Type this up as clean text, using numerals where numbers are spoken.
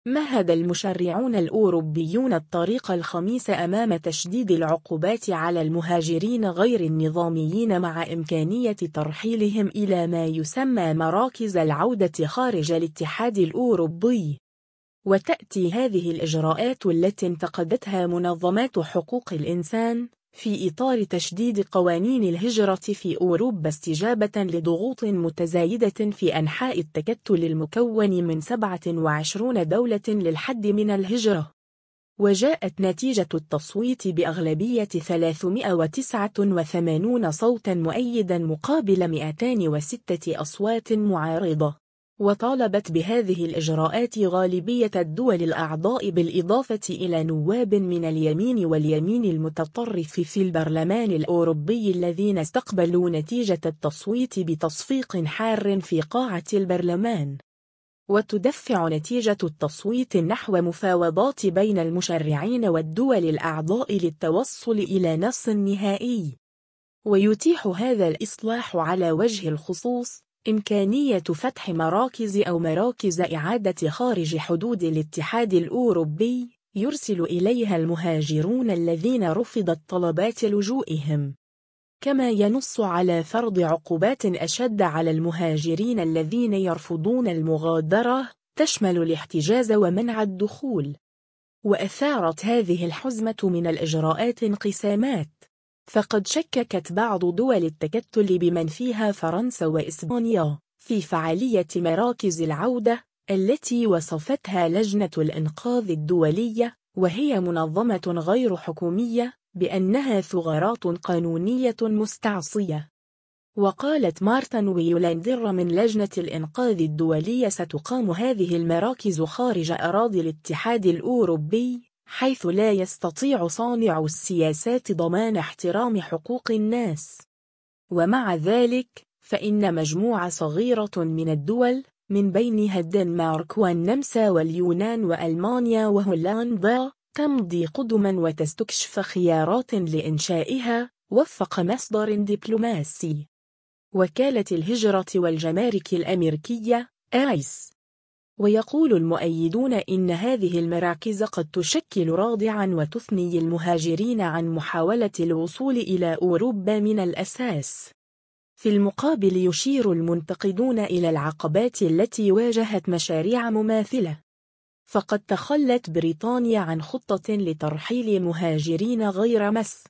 مهد المشرعون الأوروبيون الطريق الخميس أمام تشديد العقوبات على المهاجرين غير النظاميين مع إمكانية ترحيلهم إلى ما يسمى مراكز العودة خارج الاتحاد الأوروبي. وتأتي هذه الإجراءات التي انتقدتها منظمات حقوق الإنسان في إطار تشديد قوانين الهجرة في أوروبا استجابة لضغوط متزايدة في أنحاء التكتل المكون من 27 دولة للحد من الهجرة. وجاءت نتيجة التصويت بأغلبية 389 صوتا مؤيدا مقابل 206 أصوات معارضة. وطالبت بهذه الإجراءات غالبية الدول الأعضاء بالإضافة إلى نواب من اليمين واليمين المتطرف في البرلمان الأوروبي الذين استقبلوا نتيجة التصويت بتصفيق حار في قاعة البرلمان. وتدفع نتيجة التصويت نحو مفاوضات بين المشرعين والدول الأعضاء للتوصل إلى نص نهائي. ويتيح هذا الإصلاح على وجه الخصوص إمكانية فتح مراكز إعادة خارج حدود الاتحاد الأوروبي يرسل إليها المهاجرون الذين رفضت طلبات لجوئهم. كما ينص على فرض عقوبات أشد على المهاجرين الذين يرفضون المغادرة تشمل الاحتجاز ومنع الدخول. وأثارت هذه الحزمة من الإجراءات انقسامات، فقد شككت بعض دول التكتل بمن فيها فرنسا وإسبانيا في فعالية مراكز العودة التي وصفتها لجنة الإنقاذ الدولية، وهي منظمة غير حكومية، بأنها ثغرات قانونية مستعصية. وقالت مارتن ويولاندر من لجنة الإنقاذ الدولية ستقام هذه المراكز خارج أراضي الاتحاد الأوروبي، حيث لا يستطيع صانع السياسات ضمان احترام حقوق الناس. ومع ذلك فإن مجموعة صغيرة من الدول من بينها الدنمارك والنمسا واليونان وألمانيا وهولندا تمضي قدما وتستكشف خيارات لإنشائها، وفق مصدر دبلوماسي. وكالة الهجرة والجمارك الأمريكية آيس. ويقول المؤيدون إن هذه المراكز قد تشكل رادعا وتثني المهاجرين عن محاولة الوصول إلى أوروبا من الأساس. في المقابل يشير المنتقدون إلى العقبات التي واجهت مشاريع مماثلة، فقد تخلت بريطانيا عن خطة لترحيل مهاجرين غير